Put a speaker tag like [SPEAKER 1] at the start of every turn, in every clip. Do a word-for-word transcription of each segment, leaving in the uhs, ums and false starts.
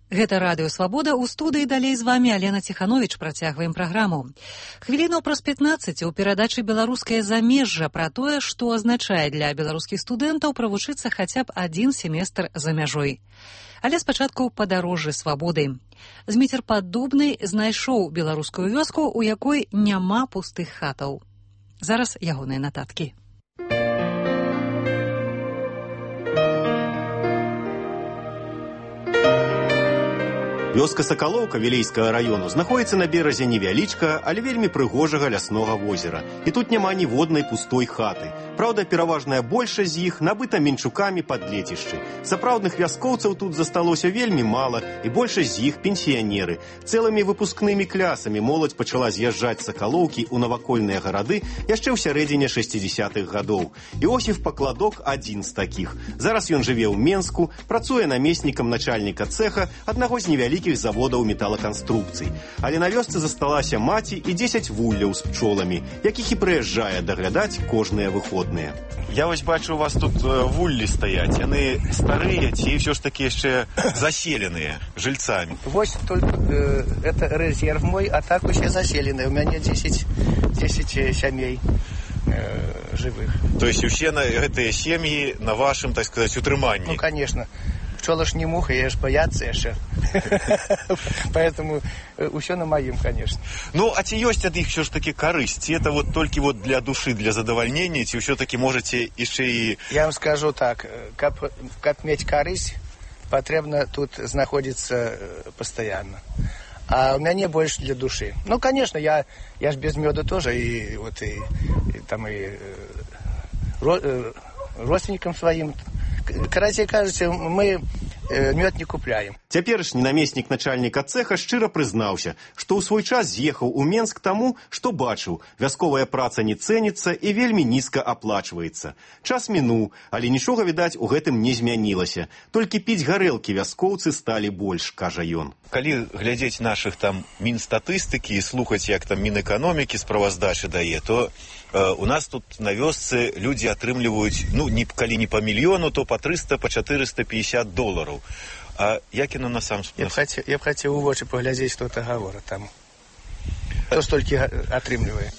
[SPEAKER 1] Гэта радыё «Свабода», у студыі далей з вамі Алена Ціхановіч. Працягваем праграму. Хвілінаў праз пятнаццаць у перадачы «Беларускае замежжа» пра тое, што азначае для беларускіх студэнтаў правучыцца хаця б адзін семестр за мяжой. Але спачатку падарожжа свабоды. Зміцер Паддубны знайшоў беларускую вёску, у якой няма пустых хатаў. Зараз ягоныя нататкі.
[SPEAKER 2] Вёска Сакалоўка Вілейскага раёну знаходзіцца на беразе невялічкага, але вельмі прыгожага ляснога возера. І тут няма ніводнай пустой хаты. Праўда, пераважная большасць з іх набыта менчукамі пад лецішчы. Сапраўдных вяскоўцаў тут засталося вельмі мала, і большасць з іх пенсіянеры. Цэлымі выпускнымі клясамі моладзь пачала з'язджаць з Сакалоўкі ў навакольныя гарады яшчэ ў сярэдзіне шэсцідзесятых гадоў. Іосіф Пакладок адзін з такіх. Зараз ён жыве ў Менску, працуе намеснікам начальніка цэха аднаго з невялікіх заводаў металаканструкцый. Але на вёсцы засталася маці і дзесяць вулляў з пчоламі, якіх і прыязджае даглядаць кожныя выходныя.
[SPEAKER 3] Я вось бачу, у вас тут вуллі стаяць. Яны старыя ці ўсё ж такі яшчэ заселеныя жильцамі?
[SPEAKER 4] Вось только э, это резерв мой, а так усе заселеныя. У мяне дзесяць сямей э, живых.
[SPEAKER 3] То есть усе на гэтыя сем'і на вашым, так сказать, утрыманні?
[SPEAKER 4] Ну, конечно. Пчола ж не муха, я ж бояться яшчэ. Поэтому усё на маім, конечно.
[SPEAKER 3] Ну, а ці ёсць ад іх ўсё ж такі карысць? Ці это вот толькі вот для душы, для задавальнення, ці ўсё-таки можаце яшчэ і...
[SPEAKER 4] Я вам скажу так, каб, каб мець карысць, патрэбна тут знаходзіцца пастаянна. А у мяне больш для душы. Ну, конечно, я, я ж без мёда тоже, и вот и, и там и ро, родственникам своим. Карацей кажучи, мы мёд не купляем.
[SPEAKER 2] Цяперашні намеснік начальніка цэха шчыра прызнаўся, што ў свой час з'ехаў у Менск таму, што бачыў, вясковая праца не цэніцца і вельмі нізка аплачваецца. Час мінуў, але нічога, відаць, у гэтым не змянілася. Толькі піць гарэлкі вяскоўцы сталі больш, кажа ён.
[SPEAKER 3] Калі глядзець нашых там мінстатыстыкі і слухаць, як там Мінэканомікі справаздачы дае, то э, у нас тут на вёсцы людзі атрымліваюць, ну, не, калі не па мільёну, то па трыста, па чатырыста пятьдесят долараў. А як яно на сам...
[SPEAKER 4] Я б хацеў, я б хацеў у вочы паглядзець, што это гавора там. Хто столькі атрымлівае?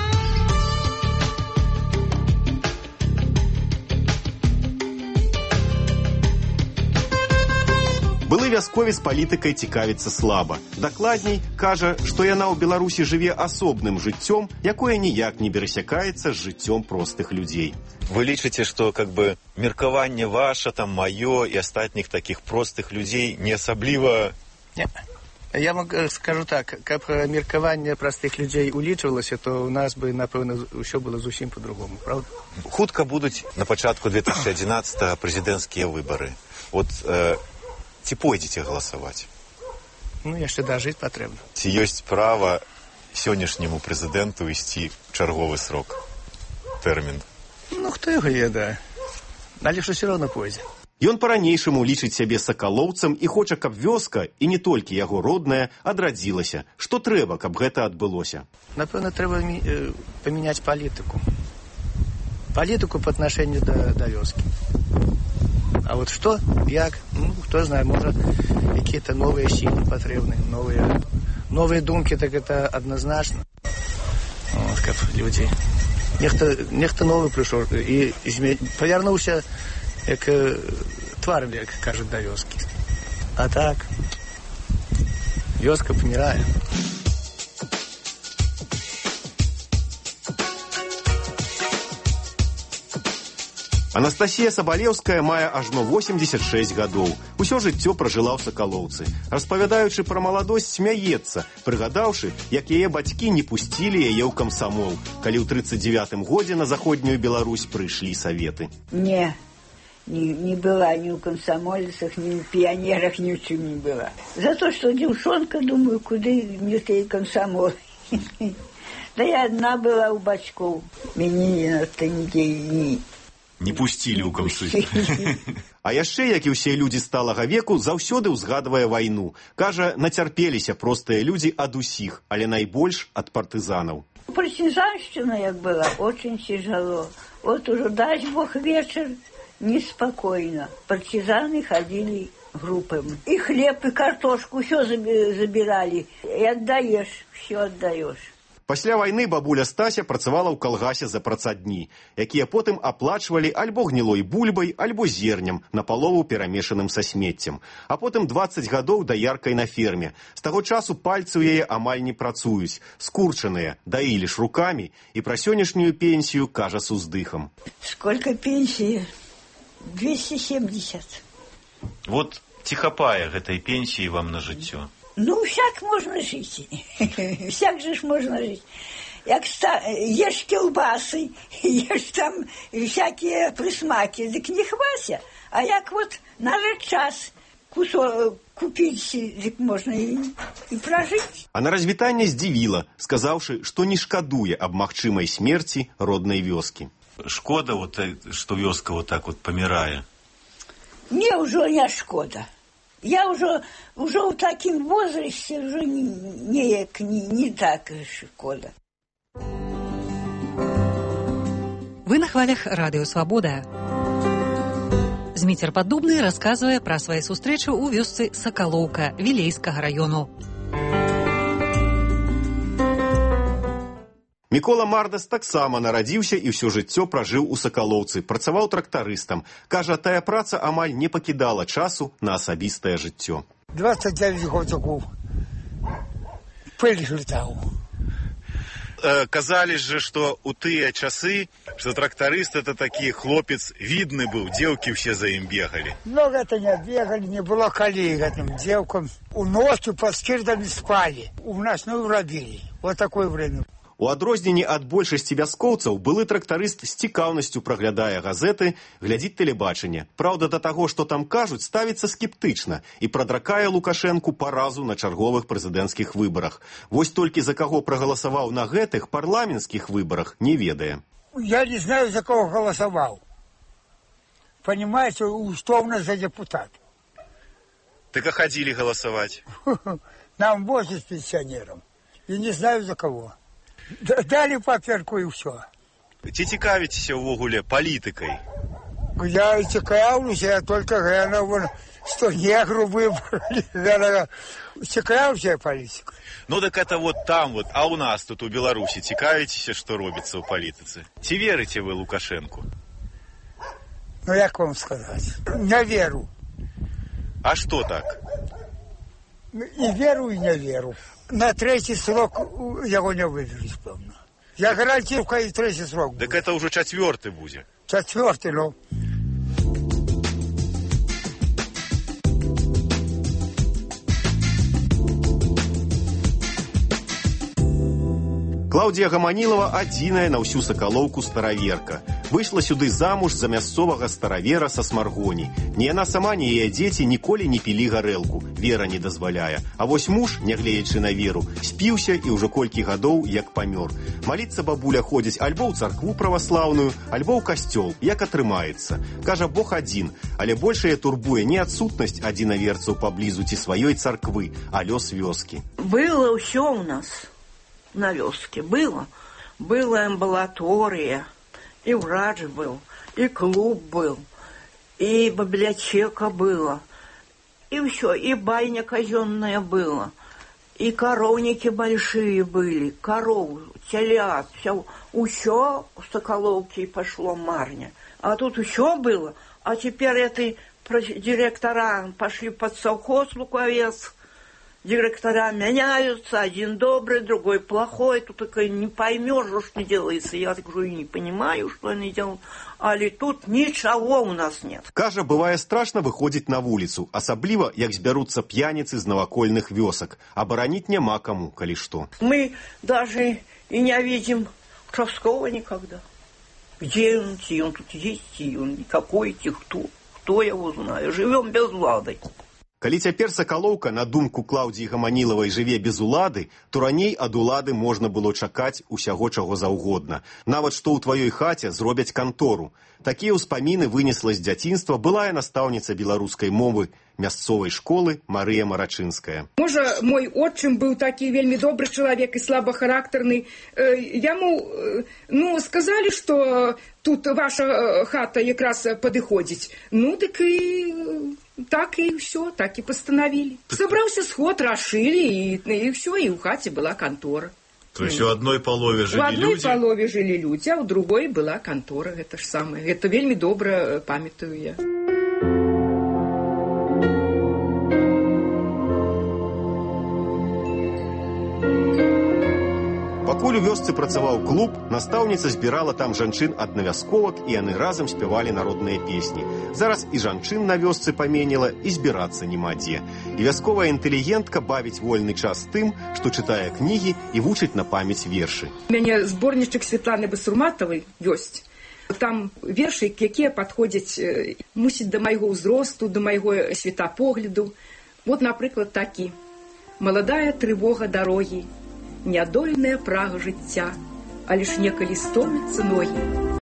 [SPEAKER 2] Былы вясковец палітыкай цікавіцца слаба. Дакладней, кажа, што яна ў Беларусі жыве асобным жыццём, якое ніяк не перасякаецца з жыццём простых людзей.
[SPEAKER 3] Вы лічыце, што как бы меркаванне ваша, там маё і астатніх такіх простых людзей не асабліва...
[SPEAKER 4] Не. Я вам скажу так, каб меркаванне простых людзей улічвалася, то у нас бы, напэўна, ўсё было зусім по-другому, правда?
[SPEAKER 3] Хутка будуць на пачатку две тысячи адзінаццатага прэзідэнцкія выбары. Вот... Э, ці пойдзеце галасаваць?
[SPEAKER 4] Ну, яшчэ дажыць патрэбна.
[SPEAKER 3] Ці ёсць права сённяшняму прэзідэнту ісці чарговы срок, тэрмін?
[SPEAKER 4] Ну, хто яго ведае? Але ж усё роўна пойдзе.
[SPEAKER 2] Ён па-ранейшаму лічыць сябе сакалоўцам і хоча, каб вёска, і не толькі яго родная, адрадзілася. Што трэба, каб гэта адбылося?
[SPEAKER 4] Напэўна, трэба э, памяняць палітыку. Палітыку па аднашэнню да, да вёскі. А вот что, як, ну, кто знает, может, какие-то новые силы потребны, новые, новые думки, так это однозначно. Вот, как люди. Нехто, нехто новый пришел и повернулся, как твар, как кажет, до вёски. А так, вёска помирает.
[SPEAKER 2] Анастасія Сабалеўская мае ажно восемьдесят шесть гадоў. Усё жыццё пражыла ў Сакалоўцы. Распавядаючы пра маладосць, смяецца, прыгадаўшы, як яе бацькі не пусцілі яе ў камсамол, калі ў тридцать девятым годзе на заходнюю Беларусь прыйшлі саветы.
[SPEAKER 5] Не, не, не была ні ў камсамольцах, ні ў піянерах, ні ў чым не была. За то, што дзяўчонка, думаю, куды мне той камсамол. Да я одна была ў бацькоў. Мяне на нідзе не...
[SPEAKER 3] Не пусцілі ў камсы.
[SPEAKER 2] А яшчэ, як і ўсе людзі сталага веку, заўсёды ўзгадвае вайну. Кажа, нацярпеліся простыя людзі ад усіх, але найбольш ад партызанаў.
[SPEAKER 5] Партизанщина, як была, очень тяжело. Вот уже, дай Бог, вечер, неспокойно. Партизаны ходили группами. И хлеб, и картошку, все забирали. И отдаешь, все отдаешь.
[SPEAKER 2] Пасля вайны бабуля Стася працавала ў калгасе за працадні, якія потым аплачвалі альбо гнілой бульбай, альбо зернем, напалову перамешаным са смеццем. А потым дваццаць гадоў даяркай на ферме. З таго часу пальцы ў яе амаль не працуюць, скурчаныя, даілі ж рукамі, і пра сённяшнюю пенсію кажа с уздыхам.
[SPEAKER 5] Сколько пенсии? двести семьдесят.
[SPEAKER 3] Вот ці хапае гэтай пенсіі вам на жыццё?
[SPEAKER 5] Ну, всяк можно жить. Всяк же ж можно жить. Як ста... ешь колбасы, ешь там всякие присмаки, так не хвася. А як вот надо час кусок купить, так можно и, и прожить.
[SPEAKER 2] А на развітанне здзівіла, сказаўшы, што не шкадуе аб магчымай смерці роднай вёскі.
[SPEAKER 3] Шкода, вот, што вёска вот так вот памірае?
[SPEAKER 5] Мне ўжо не шкода. Я уже, уже в таком возрасте уже не, не, не, не так шкода.
[SPEAKER 1] Вы на хвалях Радыё Свабода. Зміцер Паддубны расказвае пра свае сустрэчы ў вёсцы Сакалоўка Вілейскага раёну.
[SPEAKER 2] Мікола Мардас таксама нарадзіўся і ўсё жыццё пражыў у Сакалоўцы, працаваў трактарыстам. Кажа, тая праца амаль не пакідала часу на асабістае жыццё.
[SPEAKER 6] двадцать девять годиков. Пыль летал.
[SPEAKER 3] Э, казалі же, што у тыя часы, што трактарыст это такі хлопец видны быў, дзеўкі ўсе за ім бегалі.
[SPEAKER 6] Много это не бегали, не было колей этим девкам. У ночью под скирдами спали. У нас ну робили. Вот такое время.
[SPEAKER 2] У адрозненні ад большасці вяскоўцаў, былы трактарыст з цікаўнасцю праглядае газеты, глядзіць тэлебачанне. Праўда, да таго, што там кажуць, ставіцца скептычна і прадракае Лукашэнку паразу на чарговых прэзідэнцкіх выбарах. Вось толькі за каго прагаласаваў на гэтых парламенцкіх выбарах, не ведае.
[SPEAKER 6] Я не знаю, за кого голосовал. Понимаете, условно за депутат.
[SPEAKER 3] Так а ходили голосовать?
[SPEAKER 6] Нам возят пенсионерам. И не знаю, за кого. Дали паперку и все.
[SPEAKER 3] Ці цікавіцеся ўвогуле палітыкай?
[SPEAKER 6] Я цікавлюся, я только гляну, что негру выбрали. Цікавлюся я палітикой.
[SPEAKER 3] Ну так это вот там вот, а у нас тут у Беларусі цікавіцеся, што робіцца ў палітыцы? Ці верыце вы Лукашэнку?
[SPEAKER 6] Ну як вам сказать? Не веру.
[SPEAKER 3] А что так?
[SPEAKER 6] И веру, и не веру. На третий срок его не выберут, певно. Я гарантирую, и третий срок будет.
[SPEAKER 3] Так это уже четвертый будет.
[SPEAKER 6] Четвертый, ну.
[SPEAKER 2] Клаўдія Гаманілава адзіная на ўсю Сакалоўку стараверка. Выйшла сюды замуж за мясцовага старавера са Смаргоні. Ні яна сама, ні яе дзеці ніколі не пілі гарэлку. Вера не дазваляе. А вось муж, нягледзячы на веру, спіўся і ўжо колькі гадоў як памёр. Маліцца бабуля ходзіць альбо ў царкву праваслаўную, альбо ў касцёл, як атрымаецца. Кажа, Бог адзін, але большая турбуе не адсутнасць адзінаверцаў паблізу ці сваёй царквы, а лёс вёскі.
[SPEAKER 7] Было ўсё ў нас на вёске. Было. Была амбулатория, и врач был, и клуб был, и библиотека была, и все, и байня казенная была, и коровники большие были, коров, телят, все, все в Соколовке пошло марня. А тут все было, а теперь эти директора пошли под совхоз Луковец. Директора меняются, один добрый, другой плохой. Тут такой не поймешь, что делается. Я так говорю, не понимаю, что они делают. Але тут ничего у нас нет.
[SPEAKER 2] Кажа, бывае страшна выходзіць на вуліцу, асабліва, як збяруцца п'яніцы з навакольных вёсак. Абараніць няма каму, калі што.
[SPEAKER 7] Мы даже и не видим Чавского никогда. Где он, и он тут есть, и он какой, и кто. Кто его знает. Живем без влады.
[SPEAKER 2] Калі цяпер Сакалоўка, на думку Клаўдіі Гаманілавай, жыве без улады, то раней ад улады можна было чакаць усяго чаго заўгодна. Нават што ў тваёй хаце зробяць кантору. Такія ўспаміны вынесла з дзяцінства былая настаўніца беларускай мовы мясцовай школы Марыя Марачынская.
[SPEAKER 8] Можа, мой отчым быў такі вельмі добры чалавек і слабахарактарны. Яму, ну, сказалі, што тут ваша хата якраз падыходзіць. Ну, дык і так и все, так и постановили. Собрался сход, расшили, и, и все, и у хати была контора.
[SPEAKER 3] То есть у одной полове жили люди?
[SPEAKER 8] У одной
[SPEAKER 3] люди?
[SPEAKER 8] полове жили люди, а у другой была контора. Это ж самое. Это вельми добра памятаю я.
[SPEAKER 2] Пакуль у вёсцы працаваў клуб, настаўніца збірала там жанчын ад навясковак, і яны разам спявалі народныя песні. Зараз і жанчын на вёсцы паменела, і збірацца няма дзе. І вясковая інтэлігентка бавіць вольны час тым, што чытае кнігі і вучыць на памяць вершы.
[SPEAKER 8] У мяне зборнічак Святланы Басурматавай ёсць. Там вершы, якія падходзяць, мусіць, да майго ўзросту, да майго светапогляду. Вот, напрыклад, такі. «Маладая трывога дарогі, нядольная прага жыцця, але ж некалі стомяцца ногі.